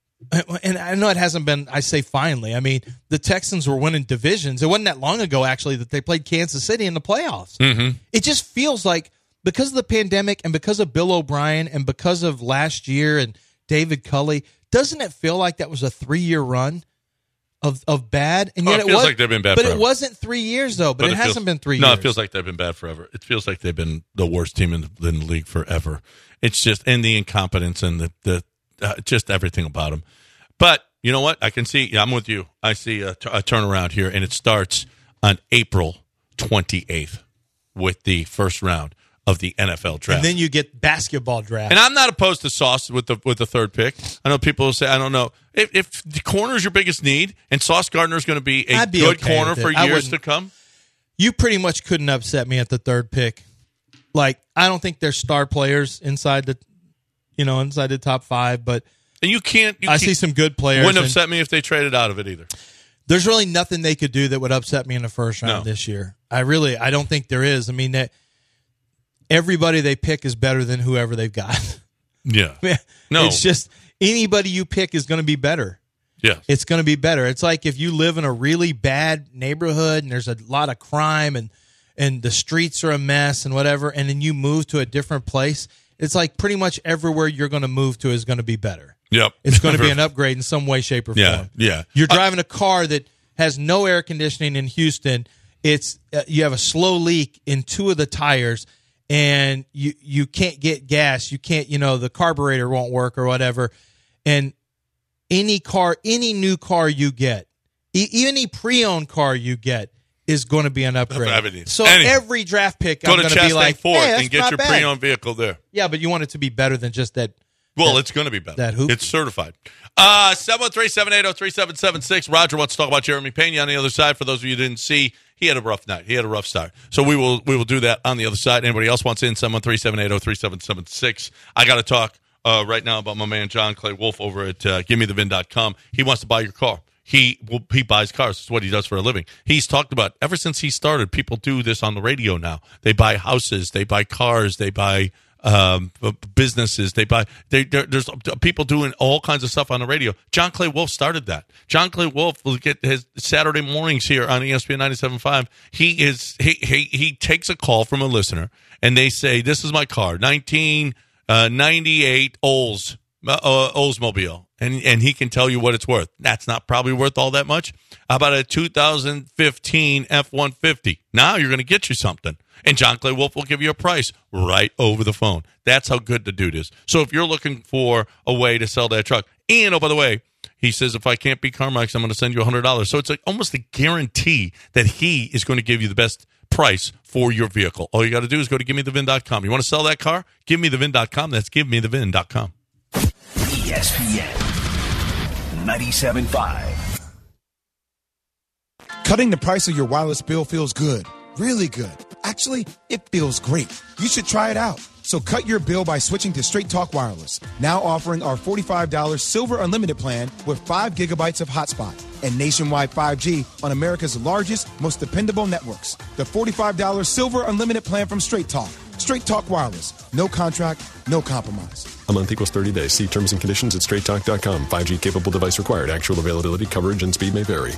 and I know it hasn't been, I say finally, I mean, the Texans were winning divisions. It wasn't that long ago, actually, that they played Kansas City in the playoffs. Mm-hmm. It just feels like because of the pandemic and because of Bill O'Brien and because of last year and David Culley, doesn't it feel like that was a three-year run of of bad? And Oh, yet it it feels was, like they've been bad but forever. it wasn't three years though. But, it, feels- hasn't been three no, years. it feels like they've been bad forever. It feels like they've been the worst team in the, in the league forever. It's just, and the incompetence and the, the uh, just everything about them. But you know what? I can see, yeah, I'm with you. I see a, t- a turnaround here, and it starts on April twenty-eighth with the first round of the N F L draft. And then you get basketball draft. And I'm not opposed to Sauce with the with the third pick. I know people will say, I don't know. If, if the corner is your biggest need and Sauce Gardner is going to be a I'd be good okay corner with it. for I years wouldn't- to come. you pretty much couldn't upset me at the third pick. Like, I don't think there's star players inside the, you know, inside the top five, but and you can't. You I can't, see some good players. Wouldn't upset me if they traded out of it either. There's really nothing they could do that would upset me in the first round No. this year. I really, I don't think there is. I mean, that everybody they pick is better than whoever they've got. Yeah. No. It's just anybody you pick is going to be better. Yeah. It's going to be better. It's like if you live in a really bad neighborhood and there's a lot of crime and and the streets are a mess and whatever, and then you move to a different place, it's like pretty much everywhere you're going to move to is going to be better. Yep. It's going to be an upgrade in some way, shape, or Yeah, form. yeah. You're driving a car that has no air conditioning in Houston. It's uh, you have a slow leak in two of the tires, and you you can't get gas. You can't, you know, the carburetor won't work or whatever. And any car, any new car you get, e- any pre-owned car you get is going to be an upgrade. Everything. So Any- every draft pick, Go I'm to going to be Chastain like, Ford hey, that's and get not your bad. pre-owned vehicle there. Yeah, but you want it to be better than just that. Well, that- it's going to be better. that hoop. It's certified. Uh, seven one three, seven eight zero, three seven seven six. Roger wants to talk about Jeremy Pena on the other side. For those of you who didn't see, he had a rough night. He had a rough start. So we will we will do that on the other side. Anybody else wants in, seven one three, seven eight zero, three seven seven six. I got to talk uh, right now about my man John Clay Wolf over at uh, give me the vin dot com. He wants to buy your car. He well, he buys cars. It's what he does for a living. He's talked about, ever since he started, people do this on the radio now. They buy houses. They buy cars. They buy um, businesses. They buy. They, there's people doing all kinds of stuff on the radio. John Clay Wolf started that. John Clay Wolf will get his Saturday mornings here on E S P N ninety-seven point five. He is he, he he takes a call from a listener, and they say, "This is my car, nineteen ninety-eight Olds uh, Oldsmobile," and and he can tell you what it's worth. That's not probably worth all that much. How about a two thousand fifteen F one fifty? Now you're going to get you something. And John Clay Wolf will give you a price right over the phone. That's how good the dude is. So if you're looking for a way to sell that truck, and oh, by the way, he says, if I can't beat CarMax, I'm going to send you one hundred dollars. So it's like almost a guarantee that he is going to give you the best price for your vehicle. All you got to do is go to give me the vin dot com. You want to sell that car? give me the vin dot com. That's give me the vin dot com. E S P N ninety-seven point five. Cutting the price of your wireless bill feels good. Really good. Actually, it feels great. You should try it out. So cut your bill by switching to Straight Talk Wireless. Now offering our forty-five dollars Silver Unlimited plan with five gigabytes of hotspot and nationwide five G on America's largest, most dependable networks. The forty-five dollars Silver Unlimited plan from Straight Talk. Straight Talk Wireless. No contract, no compromise. A month equals thirty days. See terms and conditions at straight talk dot com. five G capable device required. Actual availability, coverage, and speed may vary.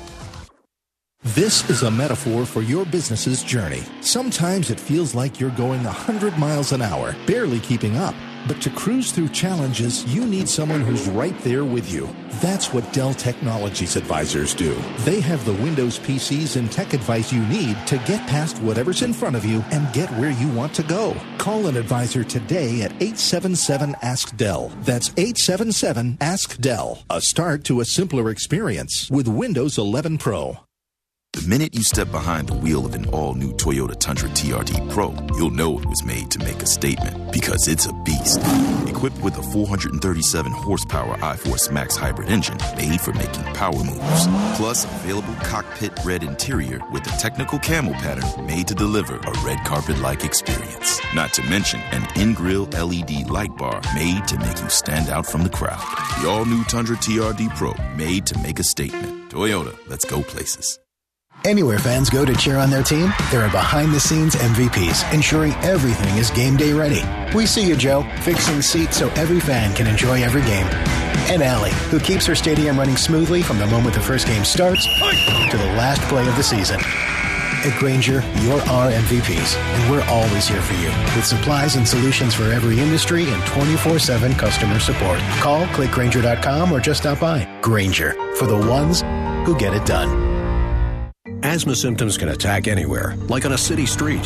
This is a metaphor for your business's journey. Sometimes it feels like you're going one hundred miles an hour, barely keeping up. But to cruise through challenges, you need someone who's right there with you. That's what Dell Technologies advisors do. They have the Windows P Cs and tech advice you need to get past whatever's in front of you and get where you want to go. Call an advisor today at eight seven seven, ask Dell. That's eight seven seven, ask Dell. A start to a simpler experience with Windows eleven Pro. The minute you step behind the wheel of an all-new Toyota Tundra T R D Pro, you'll know it was made to make a statement, because it's a beast. Equipped with a four hundred thirty-seven horsepower iForce Max hybrid engine made for making power moves. Plus, available cockpit red interior with a technical camo pattern made to deliver a red carpet-like experience. Not to mention an in-grill L E D light bar made to make you stand out from the crowd. The all-new Tundra T R D Pro, made to make a statement. Toyota, let's go places. Anywhere fans go to cheer on their team, there are behind-the-scenes M V Ps, ensuring everything is game day ready. We see you, Joe, fixing seats so every fan can enjoy every game. And Allie, who keeps her stadium running smoothly from the moment the first game starts to the last play of the season. At Grainger, you're our M V Ps, and we're always here for you, with supplies and solutions for every industry and twenty-four seven customer support. Call, click Grainger dot com, or just stop by. Grainger, for the ones who get it done. Asthma symptoms can attack anywhere, like on a city street.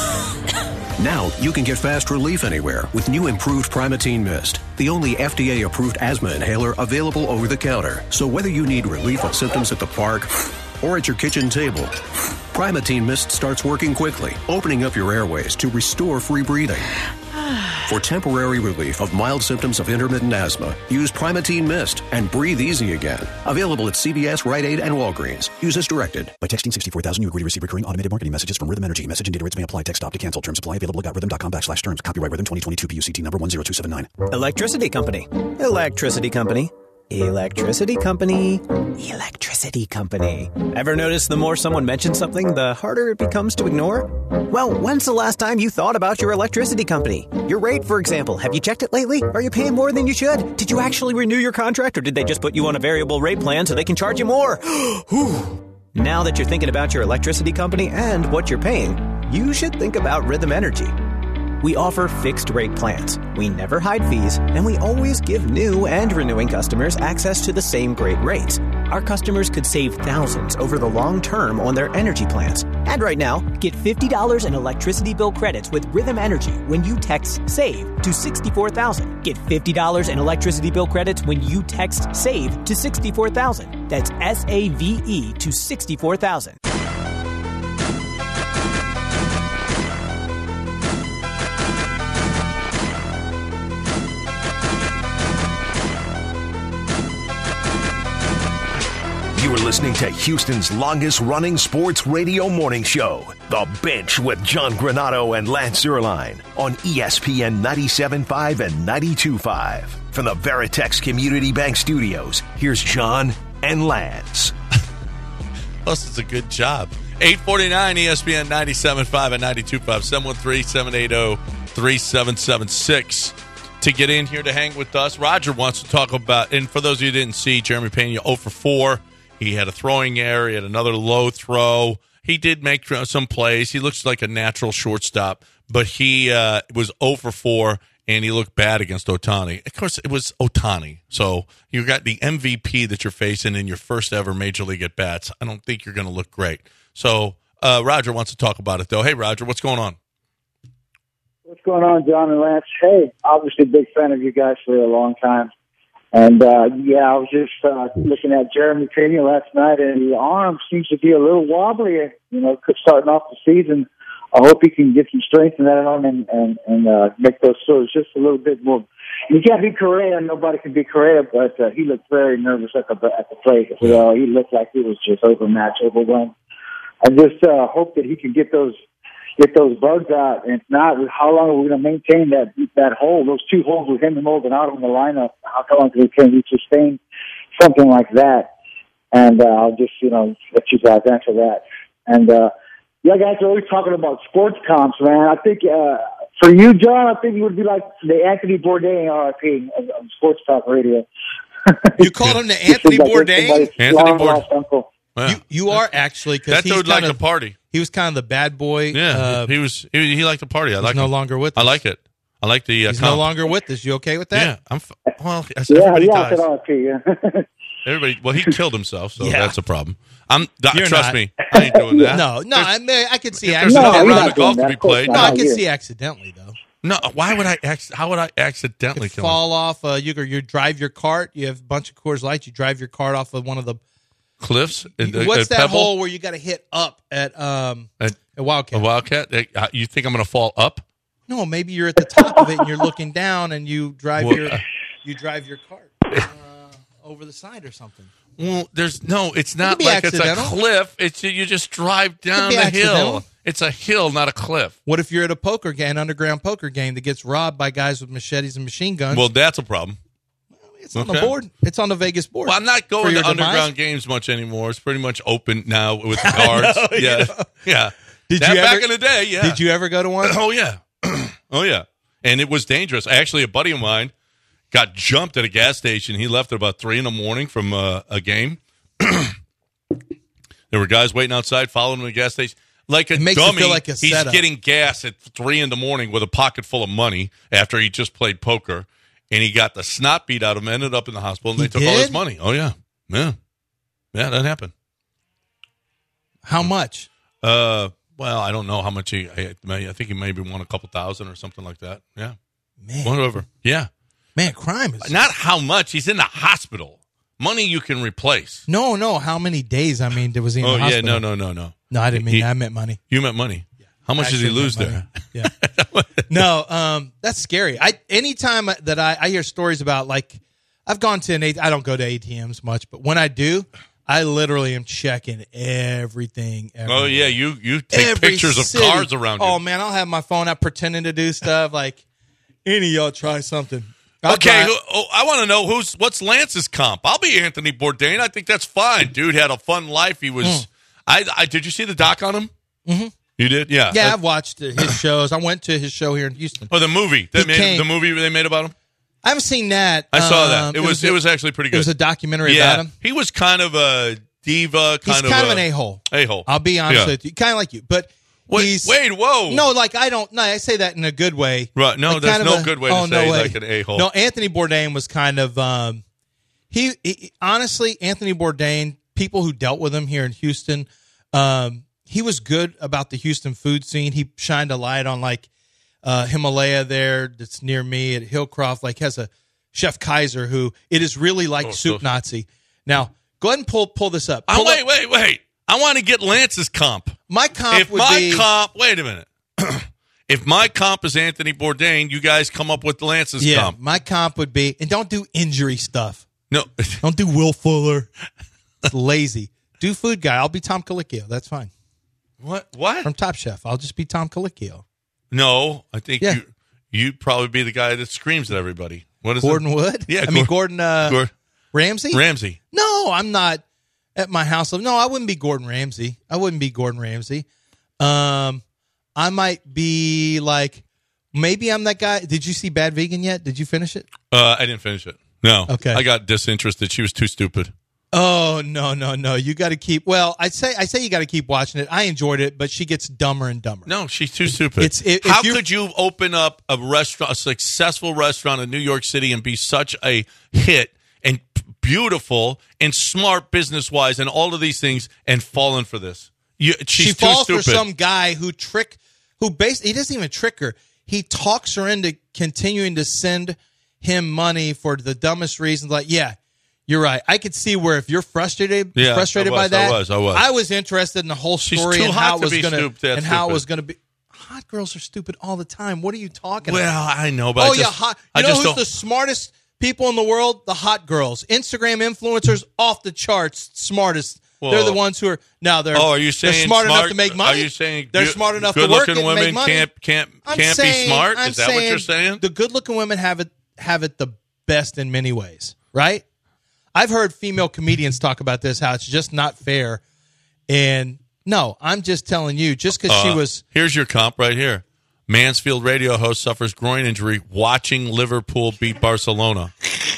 Now, you can get fast relief anywhere with new improved Primatene Mist, the only F D A-approved asthma inhaler available over the counter. So whether you need relief of symptoms at the park or at your kitchen table, Primatene Mist starts working quickly, opening up your airways to restore free breathing. For temporary relief of mild symptoms of intermittent asthma, use Primatene Mist and breathe easy again. Available at C V S, Rite Aid, and Walgreens. Use as directed. By texting sixty-four thousand, you agree to receive recurring automated marketing messages from Rhythm Energy. Message and data rates may apply. Text stop to cancel. Terms apply. Available at rhythm.com backslash terms. Copyright Rhythm twenty twenty-two P U C T number one zero two seven nine. Electricity company. Electricity company. Electricity company. Electricity company. Ever notice the more someone mentions something, the harder it becomes to ignore? Well, when's the last time you thought about your electricity company? Your rate, for example. Have you checked it lately? Are you paying more than you should? Did you actually renew your contract, or did they just put you on a variable rate plan so they can charge you more? Now that you're thinking about your electricity company and what you're paying, you should think about Rhythm Energy. We offer fixed rate plans. We never hide fees, and we always give new and renewing customers access to the same great rates. Our customers could save thousands over the long term on their energy plans. And right now, get fifty dollars in electricity bill credits with Rhythm Energy when you text SAVE to sixty-four thousand. Get fifty dollars in electricity bill credits when you text SAVE to sixty-four thousand. That's S A V E to sixty-four thousand. You are listening to Houston's longest-running sports radio morning show, The Bench with John Granato and Lance Zierlein on E S P N ninety-seven point five and ninety-two point five. From the Veritex Community Bank Studios, here's John and Lance. Plus, it's a good job. eight forty-nine E S P N ninety-seven point five and ninety-two point five, seven one three, seven eight zero, three seven seven six. To get in here to hang with us, Roger wants to talk about, and for those of you who didn't see, Jeremy Pena zero for four. He had a throwing error. He had another low throw. He did make some plays. He looks like a natural shortstop, but he uh, was zero for four, and he looked bad against Ohtani. Of course, it was Ohtani. So you got the M V P that you're facing in your first ever Major League at-bats. I don't think you're going to look great. So uh, Roger wants to talk about it, though. Hey, Roger, what's going on? What's going on, John and Lance? Hey, obviously a big fan of you guys for a long time. And, uh, yeah, I was just uh, looking at Jeremy Pena last night, and the arm seems to be a little wobbly, you know, starting off the season. I hope he can get some strength in that arm and, and, and uh, make those throws just a little bit more. You can't be Correa. Nobody can be Correa, but uh, he looked very nervous at the, at the plate. So, he looked like he was just overmatched, overwhelmed. I just uh, hope that he can get those get those bugs out. And if not, how long are we going to maintain that that hole, those two holes with him and Maldonado in the lineup? How long can we sustain something like that? And uh, I'll just, you know, let you guys answer that. And, uh, yeah, guys are always talking about sports comps, man. I think uh, for you, John, I think you would be like the Anthony Bourdain, R I P, of, of sports talk radio. You called him the Anthony Bourdain? Anthony Bourdain. Wow. You, you are actually, because that dude liked to party. He was kind of the bad boy. Yeah, uh, he was. He, he liked to party. I he's like. no him. longer with us. I like it. I like the. Uh, he's comp. no longer with us. You okay with that? Yeah, I'm. F- well, yeah, everybody yeah, dies. I R I P, yeah. Everybody. Well, he killed himself, so Yeah. that's a problem. I'm. Th- You're trust not. me, I ain't doing that. No, no, I, mean, I could see If there's accidentally. another No, round you're of golf not to doing be that. played. Of No, course I not. could Yeah. see accidentally though. No, why would I? Ac- how would I accidentally kill him? Fall off. Uh, you you drive your cart. You have a bunch of Coors Lights. You drive your cart off of one of the Cliffs? At, at What's that Pebble? hole where you got to hit up at um At, at Wildcat? a Wildcat? They- uh, You think I'm going to fall up? No, maybe you're at the top of it and you're looking down and you drive Well, your uh, you drive your cart uh, over the side or something. Well, there's no. It's not be like it's a accidental. cliff. It's you just drive down be the accidental. hill. It's a hill, not a cliff. What if you're at a poker game, underground poker game that gets robbed by guys with machetes and machine guns? Well, that's a problem. it's on okay. the board. It's on the Vegas board. Well, I'm not For going your to demise? underground games much anymore. It's pretty much open now with the cards. know, yeah, you know. yeah. Did That you back ever- in the day? Yeah. Did you ever go to one? Oh yeah, oh yeah. And it was dangerous. Actually, a buddy of mine got jumped at a gas station. He left at about three in the morning from uh, a game. There were guys waiting outside, following him at the gas station. Like a It makes you dummy, feel like a he's setup. getting gas at three in the morning with a pocket full of money after he just played poker, and he got the snot beat out of him. Ended up in the hospital, and He they took all his did? money. Oh yeah, yeah, yeah. That happened. How much? Uh, well, I don't know how much he. I, I think he maybe won a couple thousand or something like that. Yeah, Man, whatever. Yeah, man, crime is not how much. He's in the hospital. Money you can replace. no, no. How many days? I mean, was he in Oh the yeah, hospital? no, no, no, no. No, I didn't mean He- that. I meant money. You meant money. How much did he Actually lose meant there? money. Yeah. no, um, that's scary. I anytime that I, I hear stories about, like, I've gone to an A T M, I don't go to A T Ms much, but when I do, I literally am checking everything. Everywhere. Oh, yeah, you, you take Every pictures of city. cars around you. Oh, man, I'll have my phone out pretending to do stuff. Like, any of y'all try something. I'll Okay, try- who, oh, I want to know who's what's Lance's comp. I'll be Anthony Bourdain. I think that's fine. Dude had a fun life. He was. Mm. I, I did you see the doc on him? Mm-hmm. You did, yeah. Yeah, Uh, I've watched his shows. I went to his show here in Houston. oh, the movie. They He made, came- the movie they made about him. I haven't seen that. I saw Um, that. It was it was actually pretty good. It was a documentary yeah, about him. he was kind of a diva. Kind He's of kind of a, an a-hole. A-hole. I'll be honest Yeah. with you. Kind of like you. But Wait, he's... wait, whoa. No, like, I don't... No, I say that in a good way. Right, no, Like, there's kind of no a- good way to oh, say no way. like an a-hole. No, Anthony Bourdain was kind of... Um, he, he Honestly, Anthony Bourdain, people who dealt with him here in Houston, um, he was good about the Houston food scene. He shined a light on, like, uh, Himalaya there that's near me at Hillcroft, like, has a Chef Kaiser who it is really like Oh, Soup so- Nazi. Now, go ahead and pull pull this up. Oh, Pull wait, up- wait, wait. I want to get Lance's comp. My comp if would my be... comp, wait a minute. If my comp is Anthony Bourdain, you guys come up with Lance's Yeah, comp. my comp would be, and don't do injury stuff. No, Don't do Will Fuller. It's lazy. Do food guy. I'll be Tom Colicchio. That's fine. What? What? From Top Chef. I'll just be Tom Colicchio. no. I think Yeah. you you'd probably be the guy that screams at everybody. What is Gordon it? Wood? Yeah, I mean, Gordon uh, Gor- Ramsay? Ramsay. No, I'm not at my house. No, I wouldn't be Gordon Ramsay. I wouldn't be Gordon Ramsay. Um, I might be like, maybe I'm that guy. Did you see Bad Vegan yet? Did you finish it? Uh, I didn't finish it. No. Okay. I got disinterested. She was too stupid. Oh, no, no, no. You got to keep, well, I'd say, I say you got to keep watching it. I enjoyed it, but she gets dumber and dumber. No, she's too stupid. It's if, How if you, could you open up a restaurant, a successful restaurant in New York City, and be such a hit and p- beautiful and smart business wise and all of these things and fallen for this? You, she's she too falls stupid. for some guy who trick, who basically, he doesn't even trick her. He talks her into continuing to send him money for the dumbest reasons. Like, yeah, you're right. I could see where if you're frustrated, Yeah, frustrated I was, by that, I was, I was. I was interested in the whole She's story too and hot how it to was be going stu- that and how it stupid. was going to be. Hot girls are stupid all the time. What are you talking Well, about? I know, but oh I yeah, just, hot. I You know just who's don't. the smartest people in the world? The hot girls, Instagram influencers, off the charts, smartest. They're Whoa. the ones who are now they're. Oh, are you they're saying smart, enough smart- to make money? Are you saying they're good- smart enough to work good-looking it and women make money? can't can't I'm can't saying- be smart? I'm Is that what you're saying saying? The good-looking women have it have it the best in many ways, right? I've heard female comedians talk about this, how it's just not fair. And no, I'm just telling you, just because Uh, she was. Here's your comp right here. Mansfield radio host suffers groin injury watching Liverpool beat Barcelona.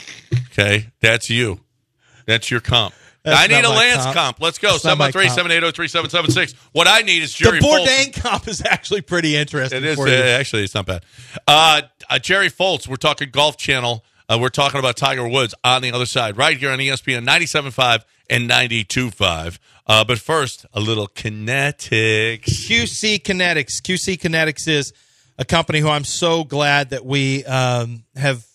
Okay, that's you. That's your comp. That's I need not a my Lance comp. comp. Let's go. That's not my seven three, comp. seven eight zero, three seven seven six. What I need is Jerry The Foltz. Bourdain comp is actually pretty interesting. It is. for Uh, you. actually, it's not bad. Uh, uh, Jerry Foltz, we're talking Golf Channel. Uh, we're talking about Tiger Woods on the other side, right here on E S P N ninety-seven point five and ninety-two point five. Uh, but first, a little Kinetics. Q C Kinetics. Q C Kinetics is a company who I'm so glad that we um, have.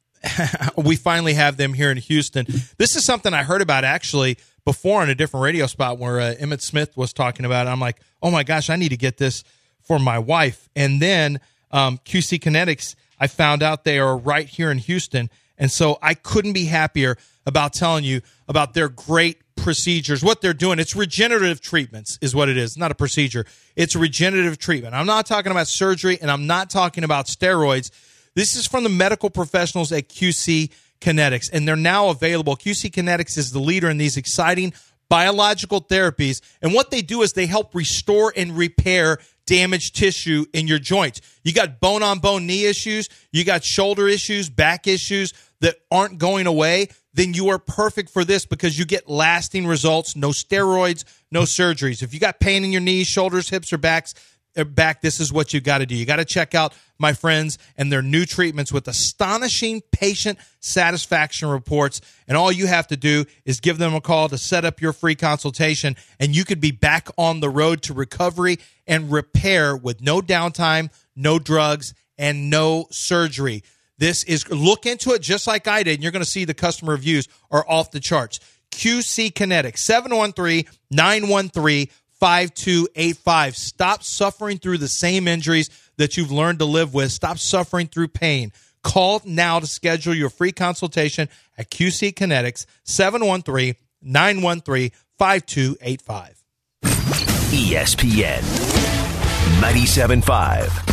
we finally have them here in Houston. This is something I heard about actually before on a different radio spot where uh, Emmett Smith was talking about it. I'm like, oh my gosh, I need to get this for my wife. And then um, Q C Kinetics, I found out they are right here in Houston. And so I couldn't be happier about telling you about their great procedures, what they're doing. It's regenerative treatments is what it is. It's not a procedure. It's regenerative treatment. I'm not talking about surgery, and I'm not talking about steroids. This is from the medical professionals at Q C Kinetics, and they're now available. Q C Kinetics is the leader in these exciting biological therapies, and what they do is they help restore and repair damaged tissue in your joints. You got bone-on-bone knee issues, you got shoulder issues, back issues that aren't going away, then you are perfect for this because you get lasting results, no steroids, no surgeries. If you got pain in your knees, shoulders, hips, or backs, or back, this is what you got to do. You got to check out my friends and their new treatments with astonishing patient satisfaction reports. And all you have to do is give them a call to set up your free consultation, and you could be back on the road to recovery and repair with no downtime, no drugs, and no surgery. This is, look into it just like I did, and you're going to see the customer reviews are off the charts. Q C Kinetics, seven one three, nine one three, five two eight five. Stop suffering through the same injuries that you've learned to live with. Stop suffering through pain. Call now to schedule your free consultation at Q C Kinetics, seven one three, nine one three, five two eight five. E S P N ninety-seven point five.